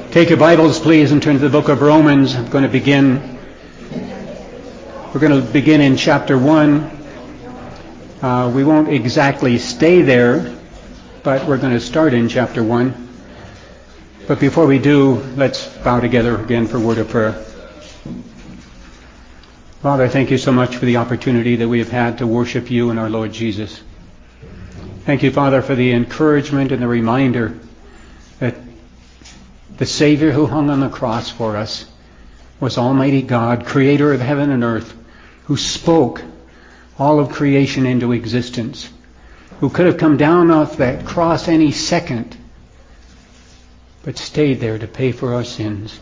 Take your Bibles, please, and turn to the book of Romans. We're going to begin in chapter 1. We won't exactly stay there, but we're going to start in chapter 1. But before we do, let's bow together again for a word of prayer. Father, thank you so much for the opportunity that we have had to worship you and our Lord Jesus. Thank you, Father, for the encouragement and the reminder that the Savior who hung on the cross for us was Almighty God, creator of heaven and earth, who spoke all of creation into existence, who could have come down off that cross any second, but stayed there to pay for our sins.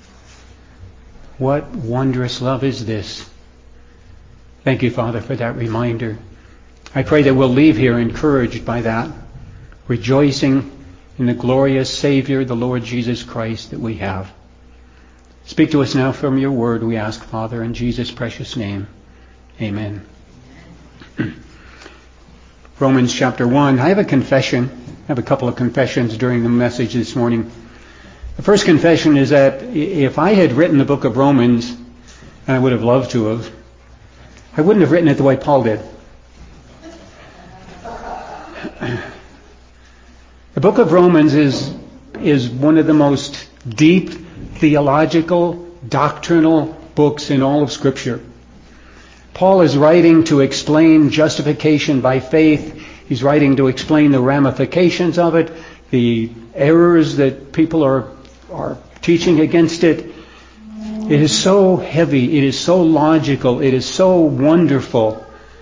What wondrous love is this? Thank you, Father, for that reminder. I pray that we'll leave here encouraged by that, rejoicing in the glorious Savior, the Lord Jesus Christ, that we have. Speak to us now from your word, we ask, Father, in Jesus' precious name. Amen. Romans chapter 1. I have a confession. I have a couple of confessions during the message this morning. The first confession is that if I had written the book of Romans, and I would have loved to have, I wouldn't have written it the way Paul did. The book of Romans is one of the most deep theological, doctrinal books in all of Scripture. Paul is writing to explain justification by faith. He's writing to explain the ramifications of it, the errors that people are teaching against it. It is so heavy, it is so logical, it is so wonderful.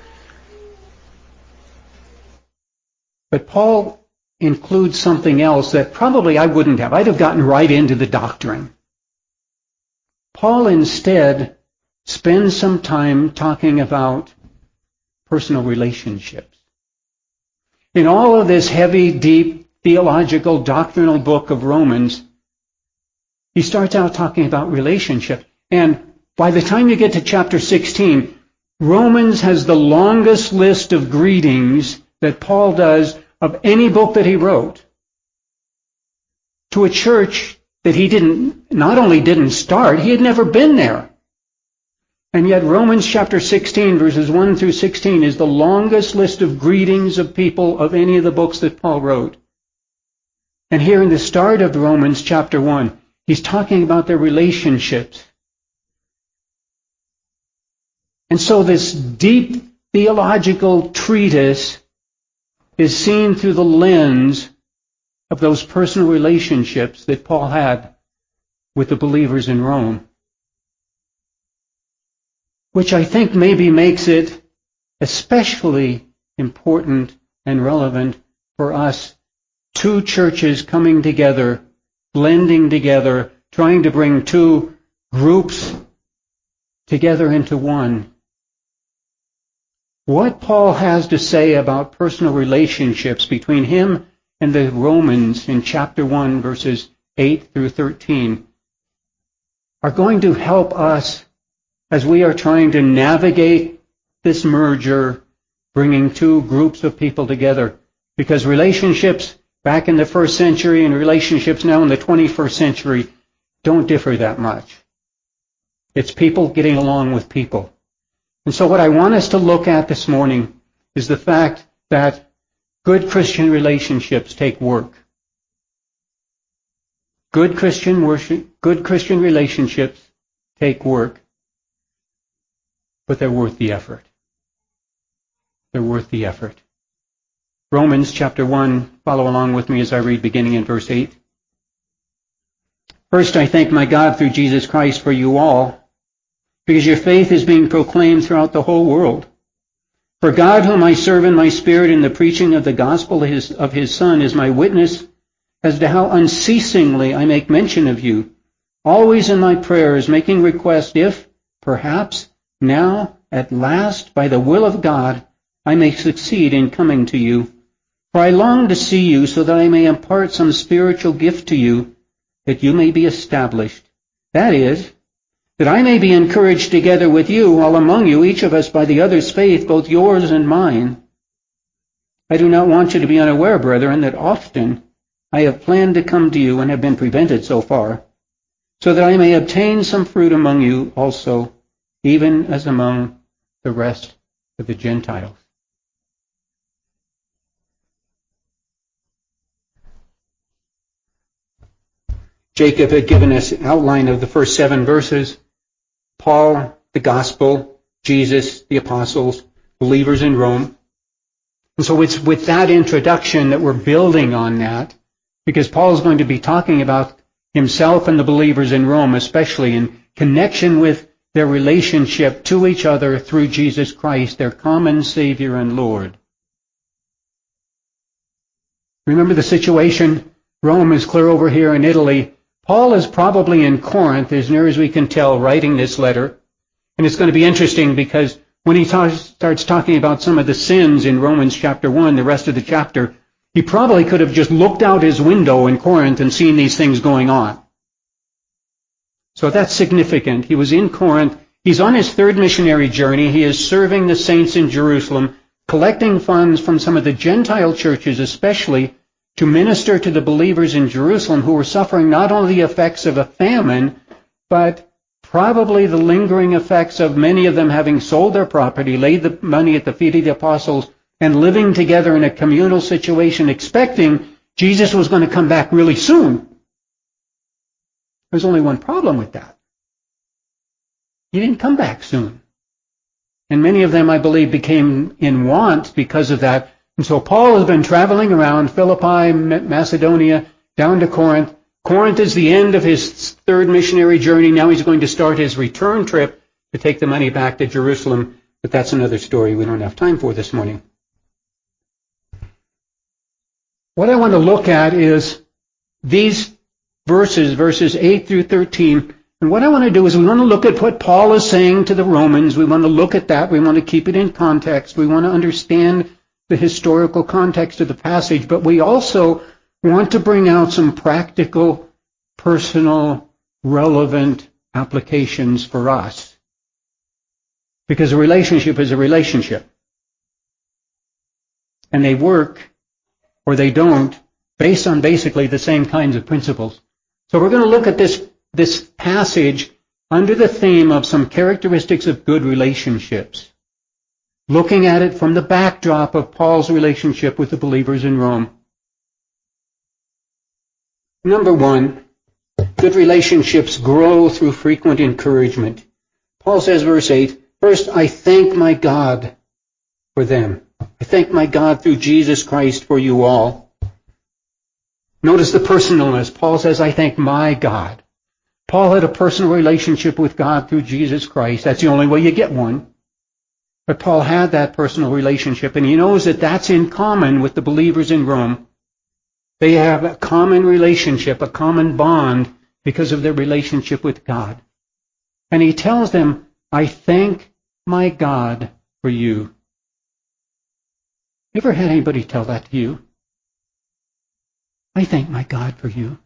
But Paul includes something else that probably I wouldn't have. I'd have gotten right into the doctrine. Paul instead spends some time talking about personal relationships. In all of this heavy, deep, theological, doctrinal book of Romans, he starts out talking about relationship. And by the time you get to chapter 16, Romans has the longest list of greetings that Paul does of any book that he wrote to a church that he not only didn't start, he had never been there. And yet Romans chapter 16, verses 1 through 16 is the longest list of greetings of people of any of the books that Paul wrote. And here in the start of Romans chapter 1, he's talking about their relationships. And so this deep theological treatise is seen through the lens of those personal relationships that Paul had with the believers in Rome, which I think maybe makes it especially important and relevant for us, two churches coming together, blending together, trying to bring two groups together into one. What Paul has to say about personal relationships between him and the Romans in chapter 1, verses 8 through 13, are going to help us as we are trying to navigate this merger, bringing two groups of people together. Because relationships back in the first century and relationships now in the 21st century don't differ that much. It's people getting along with people. And so what I want us to look at this morning is the fact that good Christian relationships take work. Good Christian relationships take work. But they're worth the effort. They're worth the effort. Romans chapter 1, follow along with me as I read beginning in verse 8. First, I thank my God through Jesus Christ for you all, because your faith is being proclaimed throughout the whole world. For God, whom I serve in my spirit in the preaching of the gospel of his Son, is my witness as to how unceasingly I make mention of you, always in my prayers, making request if, perhaps, now, at last, by the will of God, I may succeed in coming to you. For I long to see you so that I may impart some spiritual gift to you, that you may be established. That is, that I may be encouraged together with you, while among you, each of us by the other's faith, both yours and mine. I do not want you to be unaware, brethren, that often I have planned to come to you and have been prevented so far, so that I may obtain some fruit among you also, even as among the rest of the Gentiles. Jacob had given us an outline of the first 7 verses. Paul, the gospel, Jesus, the apostles, believers in Rome. And so it's with that introduction that we're building on that, because Paul is going to be talking about himself and the believers in Rome, especially in connection with their relationship to each other through Jesus Christ, their common Savior and Lord. Remember the situation? Rome is clear over here in Italy. Paul is probably in Corinth, as near as we can tell, writing this letter. And it's going to be interesting because when he starts talking about some of the sins in Romans chapter 1, the rest of the chapter, he probably could have just looked out his window in Corinth and seen these things going on. So that's significant. He was in Corinth. He's on his 3rd missionary journey. He is serving the saints in Jerusalem, collecting funds from some of the Gentile churches especially, to minister to the believers in Jerusalem who were suffering not only the effects of a famine, but probably the lingering effects of many of them having sold their property, laid the money at the feet of the apostles, and living together in a communal situation, expecting Jesus was going to come back really soon. There's only one problem with that. He didn't come back soon. And many of them, I believe, became in want because of that. And so Paul has been traveling around Philippi, Macedonia, down to Corinth. Corinth is the end of his 3rd missionary journey. Now he's going to start his return trip to take the money back to Jerusalem. But that's another story we don't have time for this morning. What I want to look at is these verses 8 through 13. And what I want to do is we want to look at what Paul is saying to the Romans. We want to look at that. We want to keep it in context. We want to understand the historical context of the passage, but we also want to bring out some practical, personal, relevant applications for us. Because a relationship is a relationship. And they work, or they don't, based on basically the same kinds of principles. So we're going to look at this passage under the theme of some characteristics of good relationships, looking at it from the backdrop of Paul's relationship with the believers in Rome. Number 1, good relationships grow through frequent encouragement. Paul says, verse 8, first, I thank my God for them. I thank my God through Jesus Christ for you all. Notice the personalness. Paul says, I thank my God. Paul had a personal relationship with God through Jesus Christ. That's the only way you get one. But Paul had that personal relationship, and he knows that that's in common with the believers in Rome. They have a common relationship, a common bond, because of their relationship with God. And he tells them, I thank my God for you. You ever had anybody tell that to you? I thank my God for you.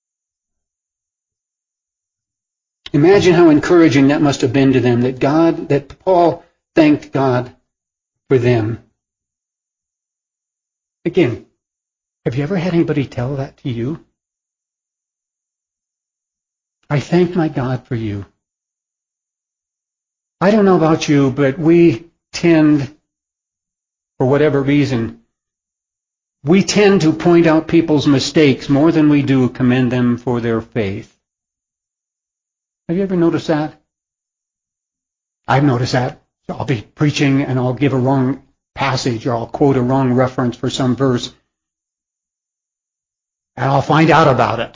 Imagine how encouraging that must have been to them, that Paul thanked God for them. Again, have you ever had anybody tell that to you? I thank my God for you. I don't know about you, but we tend, for whatever reason, we tend to point out people's mistakes more than we do commend them for their faith. Have you ever noticed that? I've noticed that. I'll be preaching and I'll give a wrong passage or I'll quote a wrong reference for some verse. And I'll find out about it.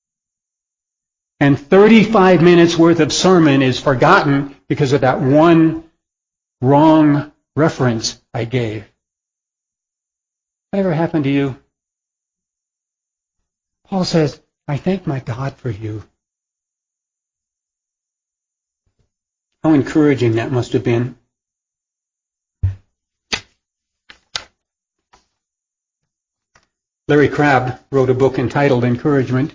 And 35 minutes worth of sermon is forgotten because of that one wrong reference I gave. That ever happened to you? Paul says, I thank my God for you. How encouraging that must have been. Larry Crabb wrote a book entitled Encouragement.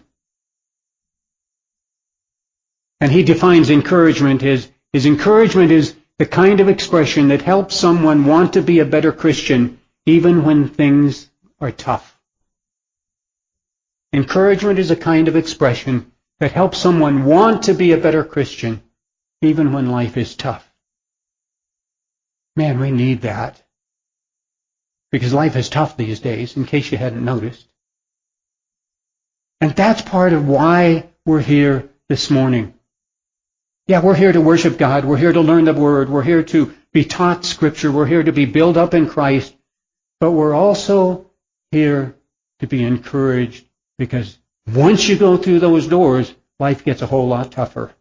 And he defines encouragement as his encouragement is the kind of expression that helps someone want to be a better Christian even when things are tough. Encouragement is a kind of expression that helps someone want to be a better Christian, even when life is tough. Man, we need that. Because life is tough these days, in case you hadn't noticed. And that's part of why we're here this morning. Yeah, we're here to worship God. We're here to learn the Word. We're here to be taught Scripture. We're here to be built up in Christ. But we're also here to be encouraged, because once you go through those doors, life gets a whole lot tougher.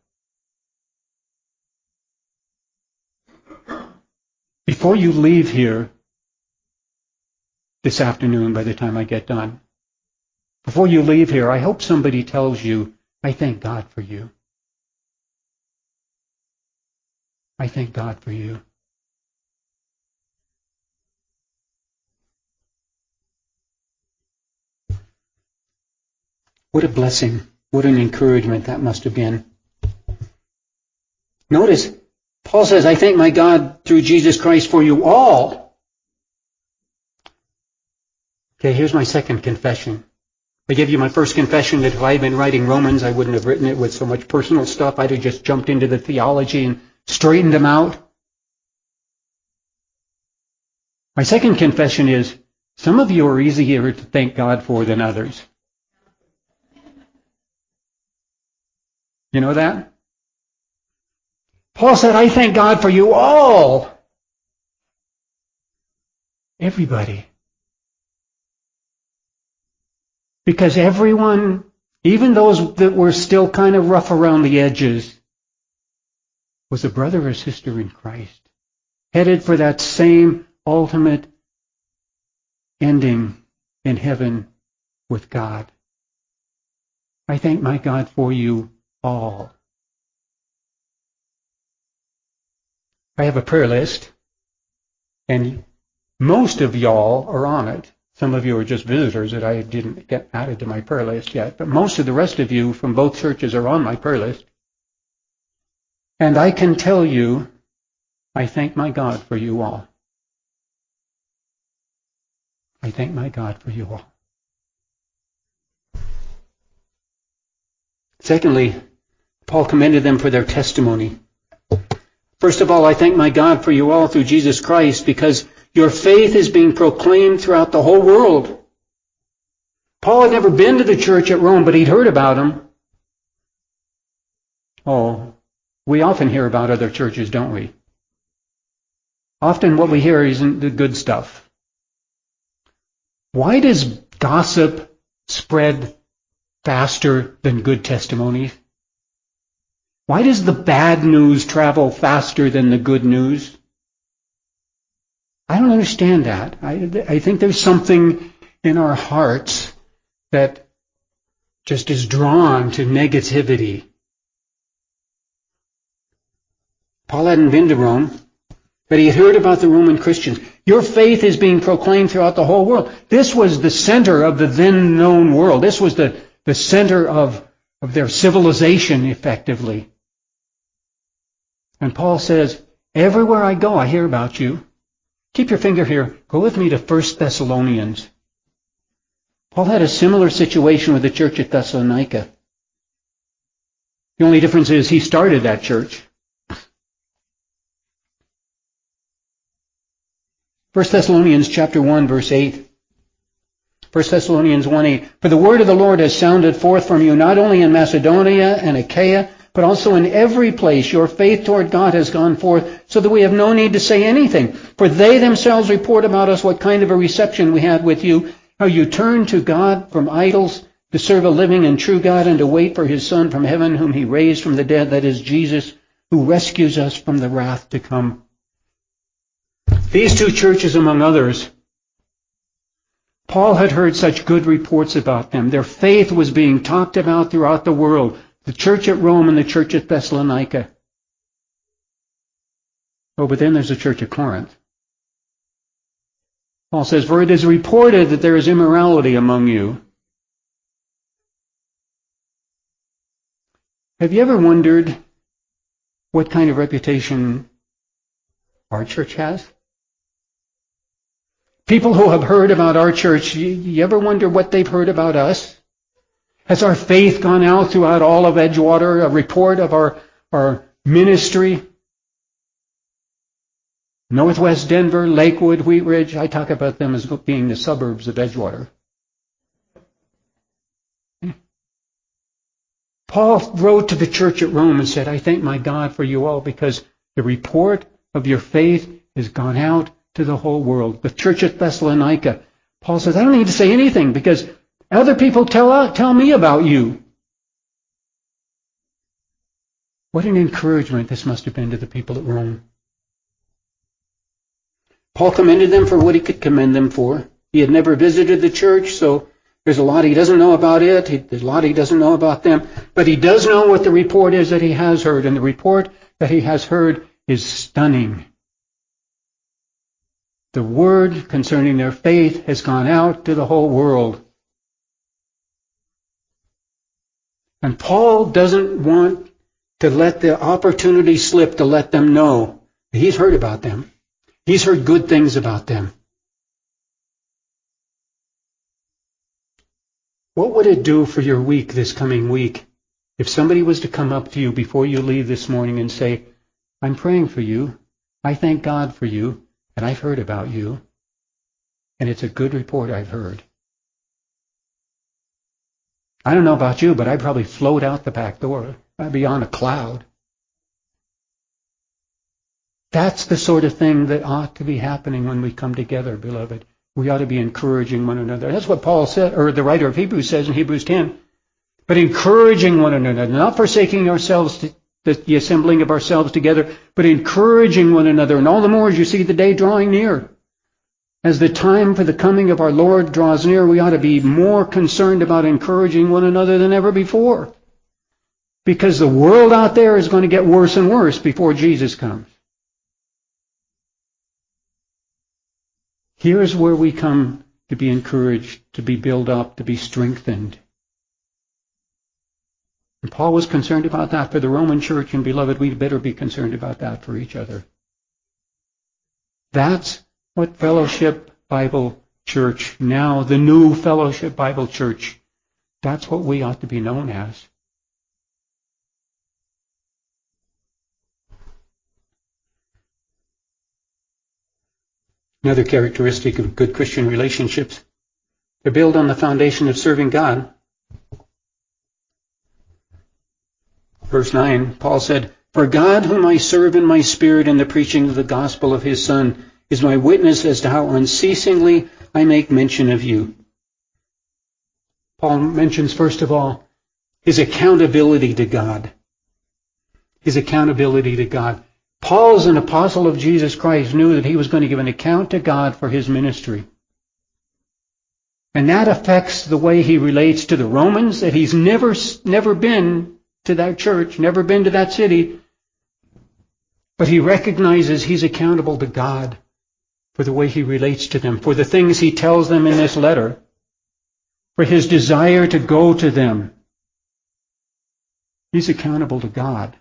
Before you leave here this afternoon, by the time I get done, before you leave here, I hope somebody tells you, I thank God for you. I thank God for you. What a blessing. What an encouragement that must have been. Notice, Paul says, I thank my God through Jesus Christ for you all. Okay, here's my second confession. I gave you my first confession that if I had been writing Romans, I wouldn't have written it with so much personal stuff. I'd have just jumped into the theology and straightened them out. My second confession is, some of you are easier to thank God for than others. You know that? Paul said, I thank God for you all. Everybody. Because everyone, even those that were still kind of rough around the edges, was a brother or sister in Christ, headed for that same ultimate ending in heaven with God. I thank my God for you all. I have a prayer list, and most of y'all are on it. Some of you are just visitors that I didn't get added to my prayer list yet, but most of the rest of you from both churches are on my prayer list. And I can tell you, I thank my God for you all. I thank my God for you all. Secondly, Paul commended them for their testimony. First of all, I thank my God for you all through Jesus Christ, because your faith is being proclaimed throughout the whole world. Paul had never been to the church at Rome, but he'd heard about them. Oh, we often hear about other churches, don't we? Often what we hear isn't the good stuff. Why does gossip spread faster than good testimonies? Why does the bad news travel faster than the good news? I don't understand that. I think there's something in our hearts that just is drawn to negativity. Paul hadn't been to Rome, but he had heard about the Roman Christians. Your faith is being proclaimed throughout the whole world. This was the center of the then known world. This was the center of their civilization, effectively. And Paul says, everywhere I go, I hear about you. Keep your finger here. Go with me to 1 Thessalonians. Paul had a similar situation with the church at Thessalonica. The only difference is he started that church. 1 Thessalonians chapter 1, verse 8. 1 Thessalonians 1:8. For the word of the Lord has sounded forth from you, not only in Macedonia and Achaia, but also in every place your faith toward God has gone forth, so that we have no need to say anything. For they themselves report about us what kind of a reception we had with you, how you turned to God from idols to serve a living and true God, and to wait for his Son from heaven, whom he raised from the dead, that is Jesus, who rescues us from the wrath to come. These two churches, among others, Paul had heard such good reports about them. Their faith was being talked about throughout the world. The church at Rome and the church at Thessalonica. Oh, but then there's the church at Corinth. Paul says, for it is reported that there is immorality among you. Have you ever wondered what kind of reputation our church has? People who have heard about our church, you ever wonder what they've heard about us? Has our faith gone out throughout all of Edgewater? A report of our ministry? Northwest Denver, Lakewood, Wheat Ridge. I talk about them as being the suburbs of Edgewater. Paul wrote to the church at Rome and said, I thank my God for you all because the report of your faith has gone out to the whole world. The church at Thessalonica, Paul says, I don't need to say anything because other people tell me about you. What an encouragement this must have been to the people at Rome. Paul commended them for what he could commend them for. He had never visited the church, so there's a lot he doesn't know about it. There's a lot he doesn't know about them. But he does know what the report is that he has heard, and the report that he has heard is stunning. The word concerning their faith has gone out to the whole world. And Paul doesn't want to let the opportunity slip to let them know that he's heard about them. He's heard good things about them. What would it do for your week this coming week if somebody was to come up to you before you leave this morning and say, I'm praying for you, I thank God for you, and I've heard about you, and it's a good report I've heard. I don't know about you, but I'd probably float out the back door. I'd be on a cloud. That's the sort of thing that ought to be happening when we come together, beloved. We ought to be encouraging one another. That's what Paul said, or the writer of Hebrews says in Hebrews 10. But encouraging one another, not forsaking ourselves, the assembling of ourselves together, but encouraging one another, and all the more as you see the day drawing near. As the time for the coming of our Lord draws near, we ought to be more concerned about encouraging one another than ever before. Because the world out there is going to get worse and worse before Jesus comes. Here's where we come to be encouraged, to be built up, to be strengthened. And Paul was concerned about that for the Roman church, and beloved, we'd better be concerned about that for each other. That's what Fellowship Bible Church, now the new Fellowship Bible Church, that's what we ought to be known as. Another characteristic of good Christian relationships, they're built on the foundation of serving God. Verse 9, Paul said, For God whom I serve in my spirit in the preaching of the gospel of his Son is my witness as to how unceasingly I make mention of you. Paul mentions, first of all, his accountability to God. His accountability to God. Paul, as an apostle of Jesus Christ, knew that he was going to give an account to God for his ministry. And that affects the way he relates to the Romans, that he's never been to that church, never been to that city. But he recognizes he's accountable to God for the way he relates to them, for the things he tells them in this letter, for his desire to go to them. He's accountable to God.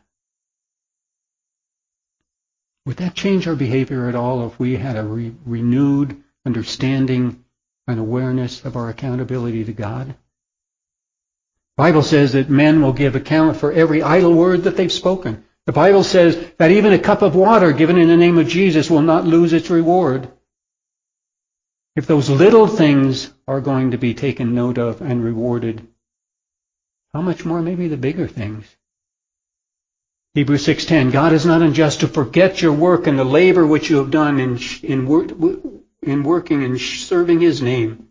Would that change our behavior at all if we had a renewed understanding and awareness of our accountability to God? The Bible says that men will give account for every idle word that they've spoken. The Bible says that even a cup of water given in the name of Jesus will not lose its reward. If those little things are going to be taken note of and rewarded, how much more maybe the bigger things? Hebrews 6:10, God is not unjust to forget your work and the labor which you have done in working and serving his name.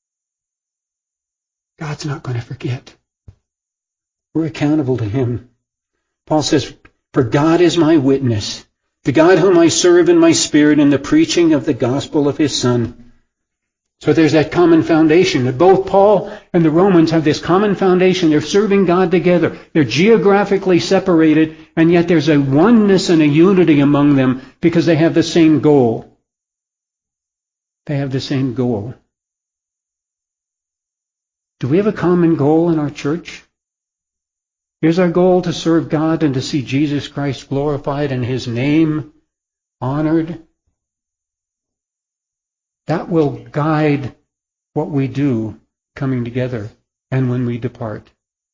God's not going to forget. We're accountable to him. Paul says, For God is my witness, the God whom I serve in my spirit in the preaching of the gospel of his Son. So there's that common foundation that both Paul and the Romans have this common foundation. They're serving God together. They're geographically separated, and yet there's a oneness and a unity among them because they have the same goal. They have the same goal. Do we have a common goal in our church? Here's our goal: to serve God and to see Jesus Christ glorified and his name honored. That will guide what we do coming together and when we depart?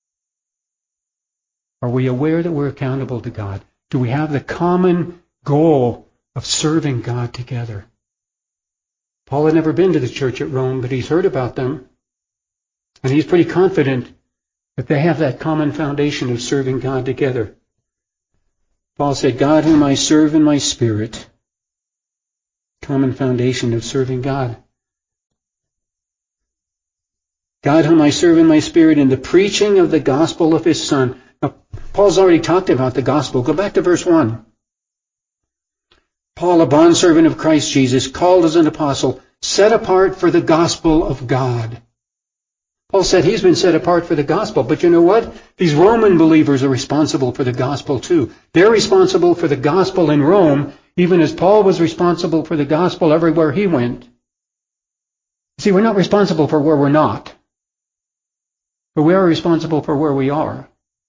Are we aware that we're accountable to God? Do we have the common goal of serving God together? Paul had never been to the church at Rome, but he's heard about them. And he's pretty confident that they have that common foundation of serving God together. Paul said, God whom I serve in my spirit. Common foundation of serving God. God whom I serve in my spirit in the preaching of the gospel of his Son. Now, Paul's already talked about the gospel. Go back to verse 1. Paul, a bondservant of Christ Jesus, called as an apostle, set apart for the gospel of God. Paul said he's been set apart for the gospel. But you know what? These Roman believers are responsible for the gospel too. They're responsible for the gospel in Rome, even as Paul was responsible for the gospel everywhere he went. See, we're not responsible for where we're not. But we are responsible for where we are.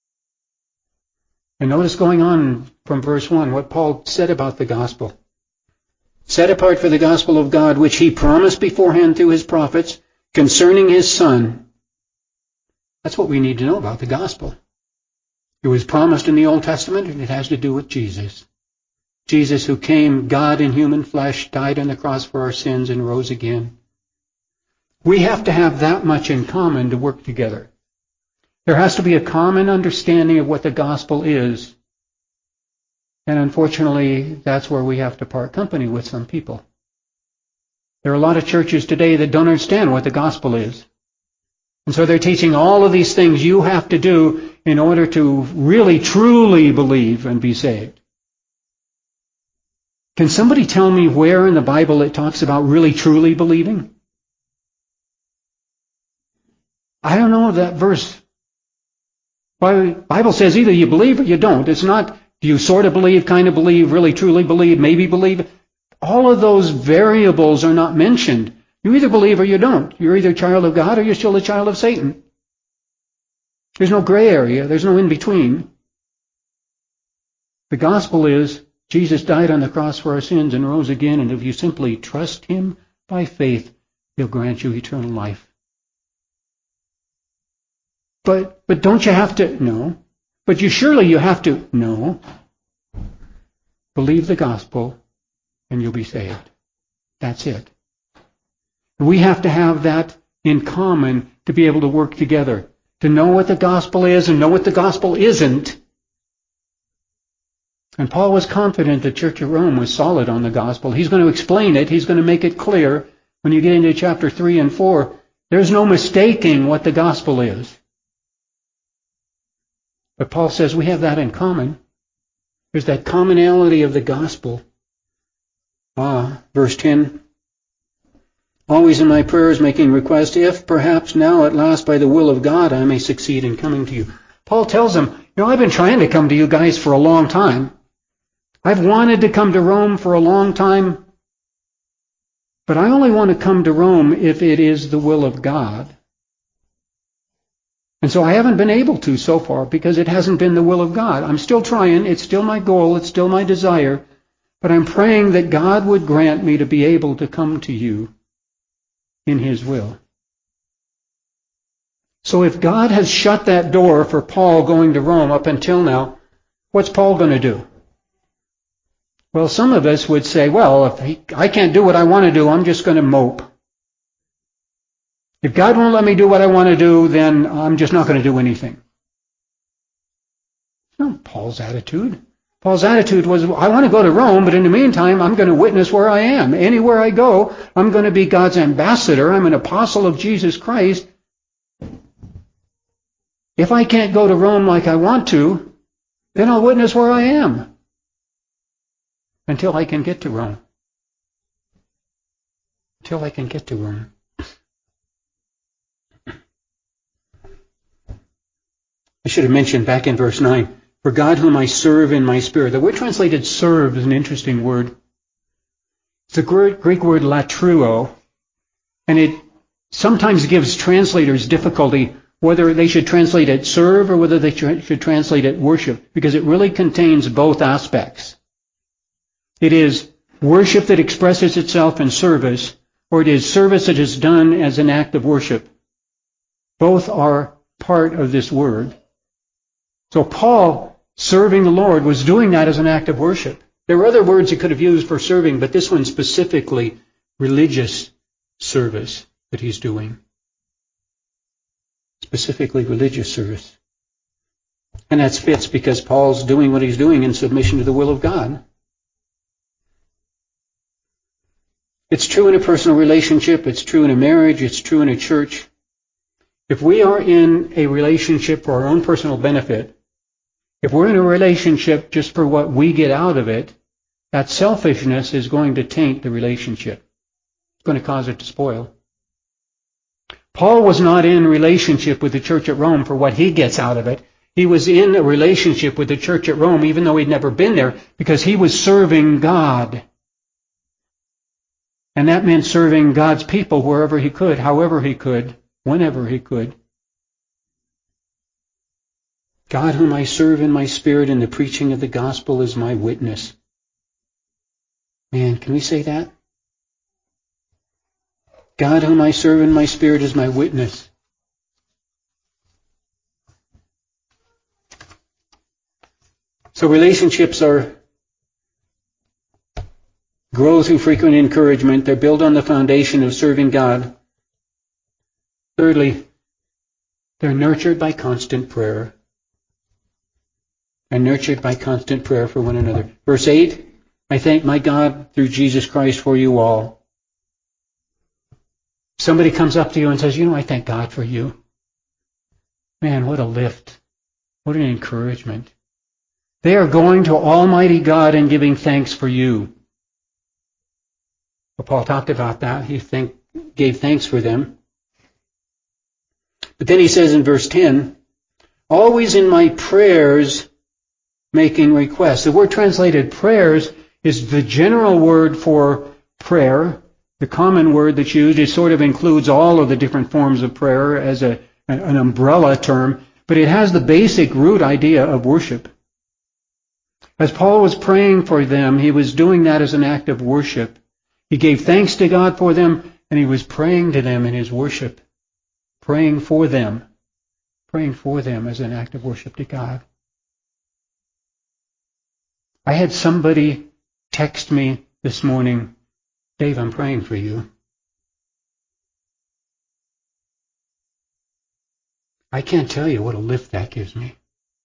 And notice going on from verse 1 what Paul said about the gospel. Set apart for the gospel of God, which he promised beforehand through his prophets concerning his Son. That's what we need to know about the gospel. It was promised in the Old Testament, and it has to do with Jesus. Jesus who came, God in human flesh, died on the cross for our sins and rose again. We have to have that much in common to work together. There has to be a common understanding of what the gospel is. And unfortunately, that's where we have to part company with some people. There are a lot of churches today that don't understand what the gospel is. And so they're teaching all of these things you have to do in order to really, truly believe and be saved. Can somebody tell me where in the Bible it talks about really, truly believing? I don't know that verse. The Bible says either you believe or you don't. It's not, do you sort of believe, kind of believe, really, truly believe, maybe believe? All of those variables are not mentioned. You either believe or you don't. You're either a child of God or you're still a child of Satan. There's no gray area. There's no in between. The gospel is Jesus died on the cross for our sins and rose again, and if you simply trust him by faith, he'll grant you eternal life. But don't you have to? No. But surely you have to? No. Believe the gospel and you'll be saved. That's it. We have to have that in common to be able to work together. To know what the gospel is and know what the gospel isn't. And Paul was confident the Church of Rome was solid on the gospel. He's going to explain it. He's going to make it clear when you get into chapter 3 and 4. There's no mistaking what the gospel is. But Paul says we have that in common. There's that commonality of the gospel. Verse 10. Always in my prayers making request, if perhaps now at last by the will of God I may succeed in coming to you. Paul tells them, I've been trying to come to you guys for a long time. I've wanted to come to Rome for a long time. But I only want to come to Rome if it is the will of God. And so I haven't been able to so far because it hasn't been the will of God. I'm still trying. It's still my goal. It's still my desire. But I'm praying that God would grant me to be able to come to you in his will. So if God has shut that door for Paul going to Rome up until now, what's Paul going to do? Well, some of us would say, if I can't do what I want to do, I'm just going to mope. If God won't let me do what I want to do, then I'm just not going to do anything. That's not Paul's attitude. Paul's attitude was, I want to go to Rome, but in the meantime, I'm going to witness where I am. Anywhere I go, I'm going to be God's ambassador. I'm an apostle of Jesus Christ. If I can't go to Rome like I want to, then I'll witness where I am until I can get to Rome. Until I can get to Rome. I should have mentioned back in verse 9, for God whom I serve in my spirit. The word translated serve is an interesting word. It's the Greek word latruo, and it sometimes gives translators difficulty whether they should translate it serve or whether they should translate it worship, because it really contains both aspects. It is worship that expresses itself in service, or it is service that is done as an act of worship. Both are part of this word. So Paul, serving the Lord, was doing that as an act of worship. There were other words he could have used for serving, but this one specifically religious service that he's doing. Specifically religious service. And that fits because Paul's doing what he's doing in submission to the will of God. It's true in a personal relationship. It's true in a marriage. It's true in a church. If we are in a relationship for our own personal benefit, if we're in a relationship just for what we get out of it, that selfishness is going to taint the relationship. It's going to cause it to spoil. Paul was not in relationship with the church at Rome for what he gets out of it. He was in a relationship with the church at Rome, even though he'd never been there, because he was serving God. And that meant serving God's people wherever he could, however he could, whenever he could. God, whom I serve in my spirit in the preaching of the gospel, is my witness. Man, can we say that? God, whom I serve in my spirit, is my witness. So relationships grow through frequent encouragement. They're built on the foundation of serving God. Thirdly, they're nurtured by constant prayer. And nurtured by constant prayer for one another. Verse 8, I thank my God through Jesus Christ for you all. Somebody comes up to you and says, I thank God for you. Man, what a lift. What an encouragement. They are going to Almighty God and giving thanks for you. Well, Paul talked about that. He gave thanks for them. But then he says in verse 10, always in my prayers making requests. The word translated prayers is the general word for prayer. The common word that's used. It sort of includes all of the different forms of prayer as an umbrella term. But it has the basic root idea of worship. As Paul was praying for them, he was doing that as an act of worship. He gave thanks to God for them, and he was praying to them in his worship. Praying for them as an act of worship to God. I had somebody text me this morning, Dave, I'm praying for you. I can't tell you what a lift that gives me.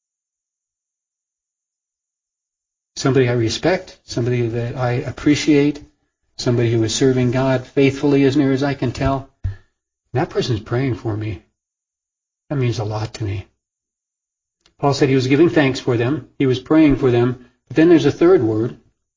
Somebody I respect, somebody that I appreciate, somebody who is serving God faithfully as near as I can tell. That person's praying for me. That means a lot to me. Paul said he was giving thanks for them. He was praying for them. But then there's a third word.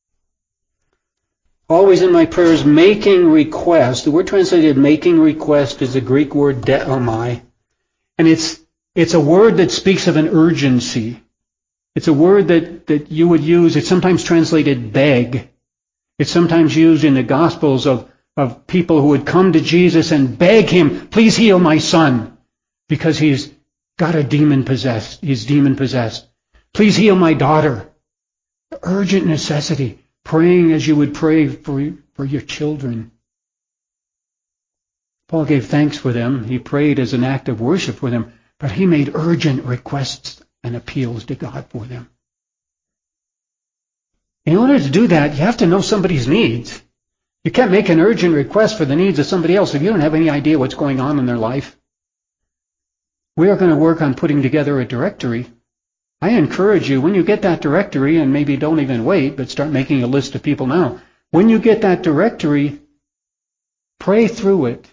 Always in my prayers making request. The word translated making request is the Greek word deomai. And it's a word that speaks of an urgency. It's a word that you would use. It's sometimes translated beg. It's sometimes used in the Gospels of people who would come to Jesus and beg him, please heal my son, because he's got a demon possessed. He's demon possessed. Please heal my daughter. Urgent necessity. Praying as you would pray for your children. Paul gave thanks for them. He prayed as an act of worship for them, but he made urgent requests and appeals to God for them. In order to do that, you have to know somebody's needs. You can't make an urgent request for the needs of somebody else if you don't have any idea what's going on in their life. We are going to work on putting together a directory. I encourage you, when you get that directory, and maybe don't even wait, but start making a list of people now. When you get that directory, pray through it.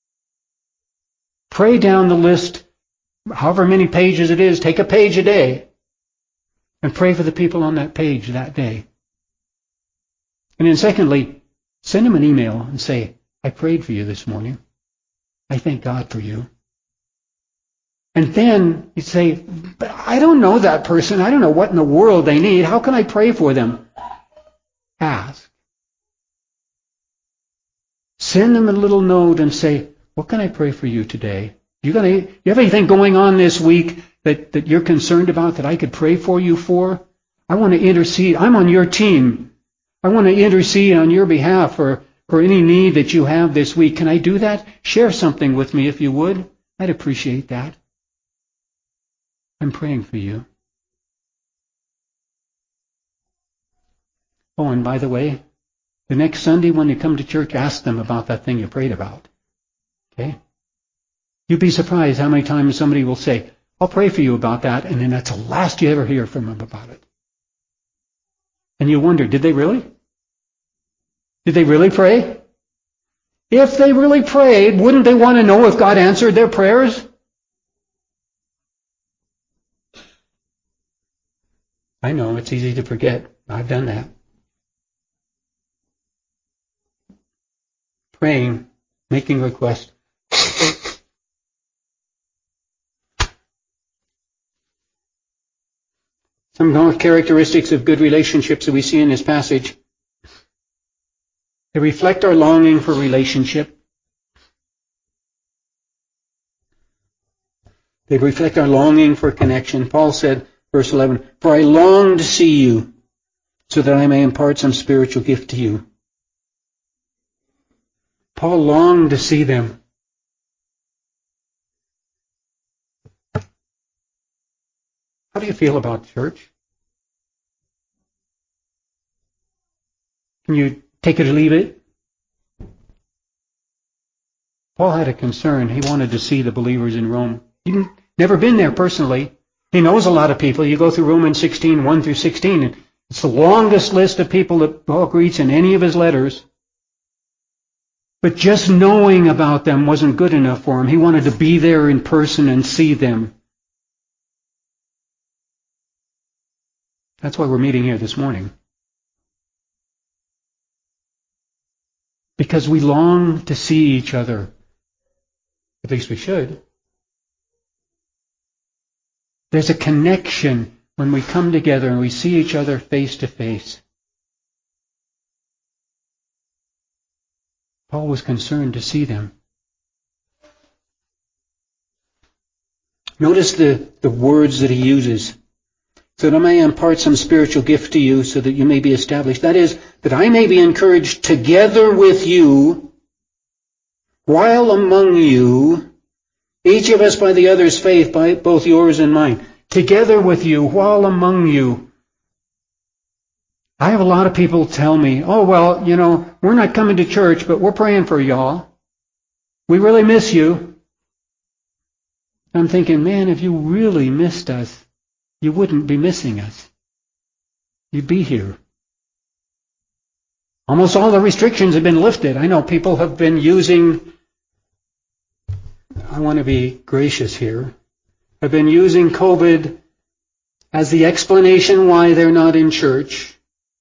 Pray down the list, however many pages it is, take a page a day, and pray for the people on that page that day. And then secondly, send them an email and say, I prayed for you this morning. I thank God for you. And then you say, but I don't know that person. I don't know what in the world they need. How can I pray for them? Ask. Send them a little note and say, what can I pray for you today? You have anything going on this week that you're concerned about that I could pray for you for? I want to intercede. I'm on your team. I want to intercede on your behalf for any need that you have this week. Can I do that? Share something with me if you would. I'd appreciate that. I'm praying for you. Oh, and by the way, the next Sunday when you come to church, ask them about that thing you prayed about. Okay? You'd be surprised how many times somebody will say, I'll pray for you about that, and then that's the last you ever hear from them about it. And you wonder, did they really? Did they really pray? If they really prayed, wouldn't they want to know if God answered their prayers? I know, it's easy to forget. I've done that. Praying, making requests. Some characteristics of good relationships that we see in this passage. They reflect our longing for relationship. They reflect our longing for connection. Paul said, verse 11, "For I long to see you, so that I may impart some spiritual gift to you." Paul longed to see them. How do you feel about church? Can you take it or leave it? Paul had a concern. He wanted to see the believers in Rome. He'd never been there personally. He knows a lot of people. You go through Romans 16, 1 through 16, and it's the longest list of people that Paul greets in any of his letters. But just knowing about them wasn't good enough for him. He wanted to be there in person and see them. That's why we're meeting here this morning. Because we long to see each other. At least we should. There's a connection when we come together and we see each other face to face. Paul was concerned to see them. Notice the words that he uses. So that I may impart some spiritual gift to you so that you may be established. That is, that I may be encouraged together with you, while among you, each of us by the other's faith, by both yours and mine. Together with you, while among you. I have a lot of people tell me, oh, well, we're not coming to church, but we're praying for y'all. We really miss you. I'm thinking, man, if you really missed us, you wouldn't be missing us. You'd be here. Almost all the restrictions have been lifted. I know people have been using, I want to be gracious here, have been using COVID as the explanation why they're not in church.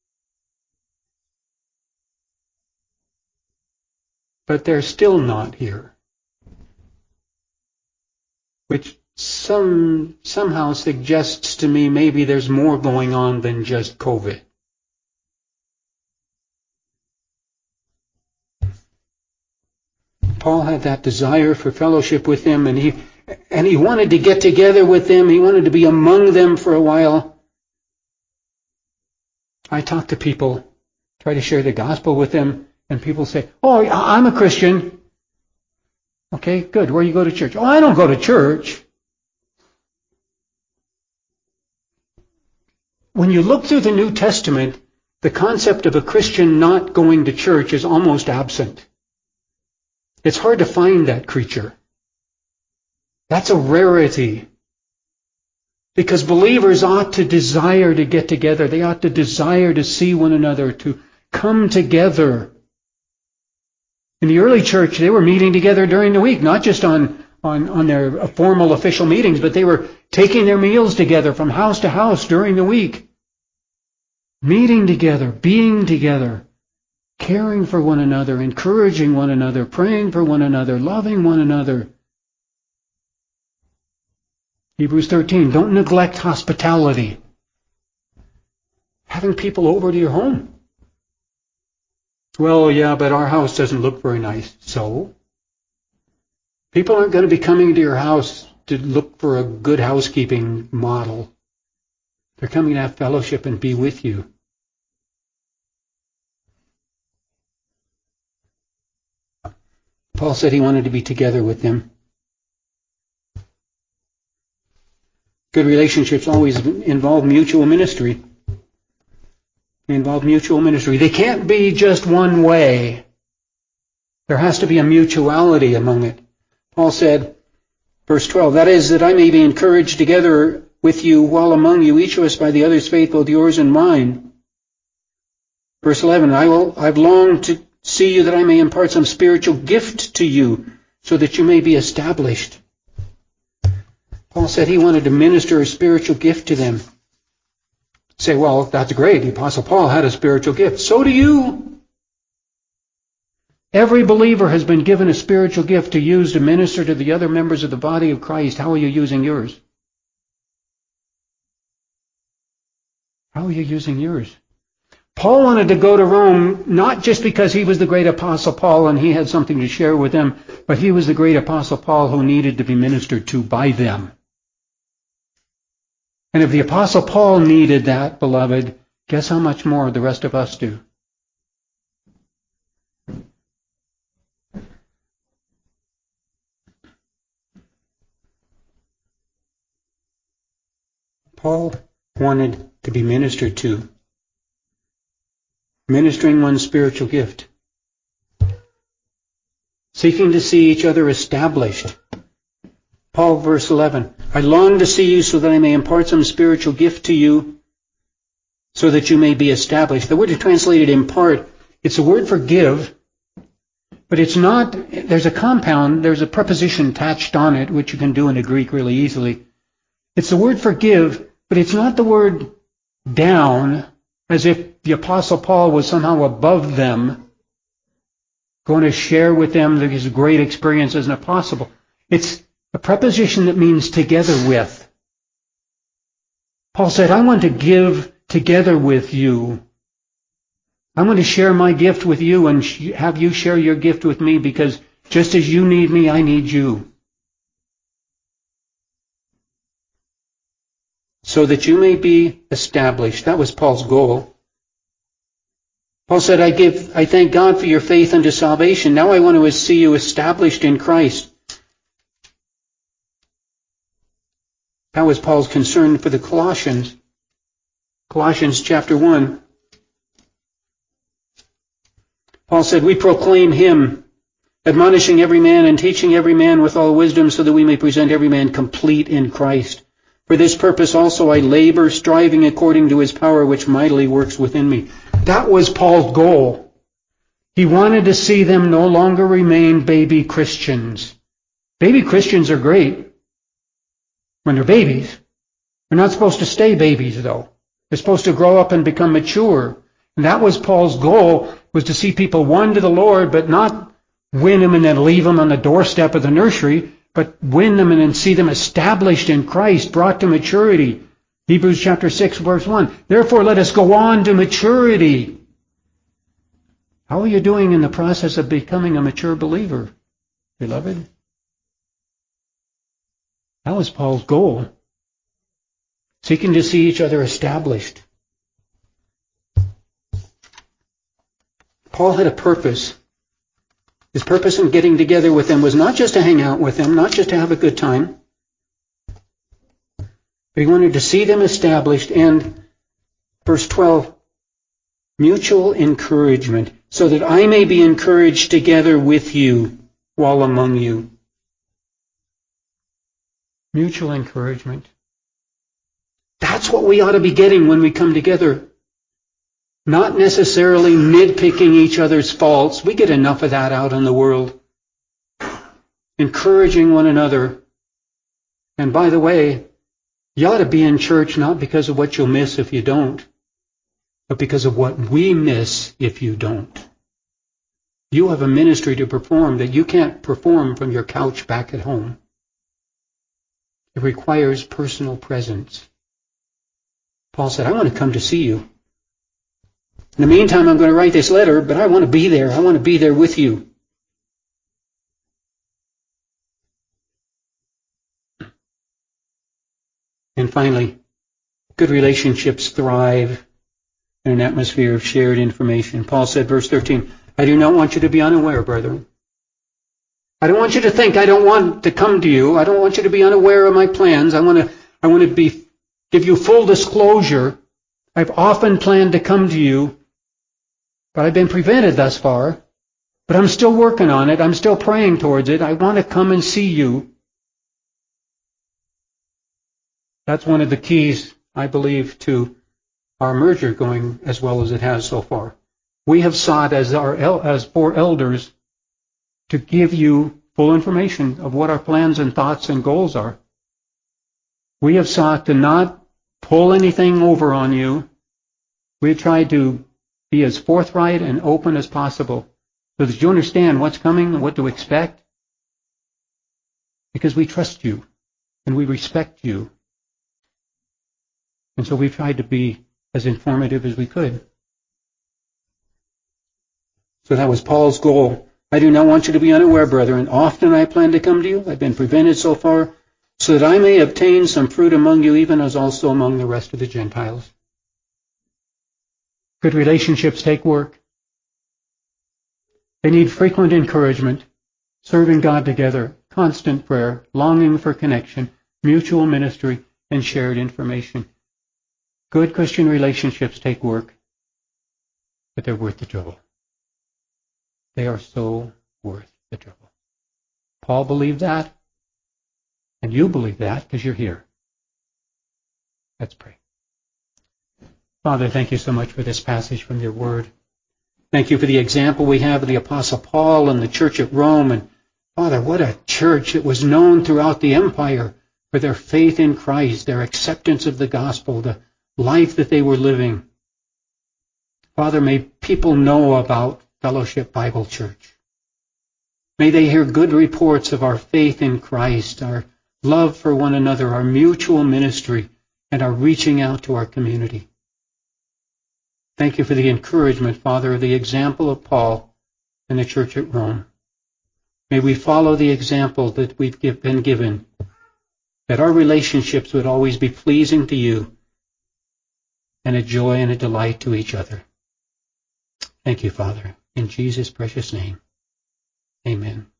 But they're still not here. Which somehow suggests to me maybe there's more going on than just COVID. Paul had that desire for fellowship with them, and he wanted to get together with them. He wanted to be among them for a while. I talk to people, try to share the gospel with them, and people say, oh, I'm a Christian. Okay, good. Where do you go to church? Oh, I don't go to church. When you look through the New Testament, the concept of a Christian not going to church is almost absent. It's hard to find that creature. That's a rarity. Because believers ought to desire to get together. They ought to desire to see one another, to come together. In the early church, they were meeting together during the week, not just on their formal official meetings, but they were taking their meals together from house to house during the week. Meeting together, being together, caring for one another, encouraging one another, praying for one another, loving one another. Hebrews 13, don't neglect hospitality. Having people over to your home. Well, yeah, but our house doesn't look very nice. So? People aren't going to be coming to your house to look for a good housekeeping model. They're coming to have fellowship and be with you. Paul said he wanted to be together with them. Good relationships always involve mutual ministry. They involve mutual ministry. They can't be just one way. There has to be a mutuality among it. Paul said, verse 12, that is, that I may be encouraged together with you while among you, each of us by the other's faith, both yours and mine. Verse 11, I've longed to see you that I may impart some spiritual gift to you so that you may be established. Paul said he wanted to minister a spiritual gift to them. Say, well, that's great. The Apostle Paul had a spiritual gift. So do you. Every believer has been given a spiritual gift to use to minister to the other members of the body of Christ. How are you using yours? How are you using yours? Paul wanted to go to Rome not just because he was the great Apostle Paul and he had something to share with them, but he was the great Apostle Paul who needed to be ministered to by them. And if the Apostle Paul needed that, beloved, guess how much more the rest of us do? Paul wanted to be ministered to. Ministering one's spiritual gift. Seeking to see each other established. Paul, verse 11, I long to see you so that I may impart some spiritual gift to you so that you may be established. The word is translated impart. It's a word for give, but it's not, there's a compound, there's a preposition attached on it, which you can do in the Greek really easily. It's the word for give, but it's not the word down, as if the Apostle Paul was somehow above them, going to share with them his great experience as an apostle. It's a preposition that means together with. Paul said, I want to give together with you. I want to share my gift with you and have you share your gift with me, because just as you need me, I need you. So that you may be established. That was Paul's goal. Paul said, I thank God for your faith unto salvation. Now I want to see you established in Christ. That was Paul's concern for the Colossians. Colossians chapter 1. Paul said, we proclaim him, admonishing every man and teaching every man with all wisdom, so that we may present every man complete in Christ. For this purpose also I labor, striving according to his power, which mightily works within me. That was Paul's goal. He wanted to see them no longer remain baby Christians. Baby Christians are great when they're babies. They're not supposed to stay babies, though. They're supposed to grow up and become mature. And that was Paul's goal, was to see people won to the Lord, but not win them and then leave them on the doorstep of the nursery, but win them and then see them established in Christ, brought to maturity. Hebrews chapter 6, verse 1. Therefore, let us go on to maturity. How are you doing in the process of becoming a mature believer, beloved? That was Paul's goal. Seeking to see each other established. Paul had a purpose. His purpose in getting together with them was not just to hang out with them, not just to have a good time, but he wanted to see them established. And verse 12, mutual encouragement, so that I may be encouraged together with you while among you. Mutual encouragement. That's what we ought to be getting when we come together. Not necessarily nitpicking each other's faults. We get enough of that out in the world. Encouraging one another. And by the way, you ought to be in church not because of what you'll miss if you don't, but because of what we miss if you don't. You have a ministry to perform that you can't perform from your couch back at home. It requires personal presence. Paul said, I want to come to see you. In the meantime, I'm going to write this letter, but I want to be there. I want to be there with you. And finally, good relationships thrive in an atmosphere of shared information. Paul said, verse 13, I do not want you to be unaware, brethren. I don't want you to think I don't want to come to you. I don't want you to be unaware of my plans. I want I want to give you full disclosure. I've often planned to come to you, but I've been prevented thus far. But I'm still working on it. I'm still praying towards it. I want to come and see you. That's one of the keys, I believe, to our merger going as well as it has so far. We have sought as four elders to give you full information of what our plans and thoughts and goals are. We have sought to not pull anything over on you. We have tried to be as forthright and open as possible so that you understand what's coming and what to expect. Because we trust you and we respect you. And so we've tried to be as informative as we could. So that was Paul's goal. I do not want you to be unaware, brethren. Often I plan to come to you. I've been prevented so far, so that I may obtain some fruit among you, even as also among the rest of the Gentiles. Good relationships take work. They need frequent encouragement, serving God together, constant prayer, longing for connection, mutual ministry, and shared information. Good Christian relationships take work, but they're worth the trouble. They are so worth the trouble. Paul believed that, and you believe that because you're here. Let's pray. Father, thank you so much for this passage from your word. Thank you for the example we have of the Apostle Paul and the church at Rome. And Father, what a church that was known throughout the empire for their faith in Christ, their acceptance of the gospel, the life that they were living. Father, may people know about Fellowship Bible Church. May they hear good reports of our faith in Christ, our love for one another, our mutual ministry, and our reaching out to our community. Thank you for the encouragement, Father, of the example of Paul and the church at Rome. May we follow the example that we've been given, that our relationships would always be pleasing to you and a joy and a delight to each other. Thank you, Father. In Jesus' precious name, amen.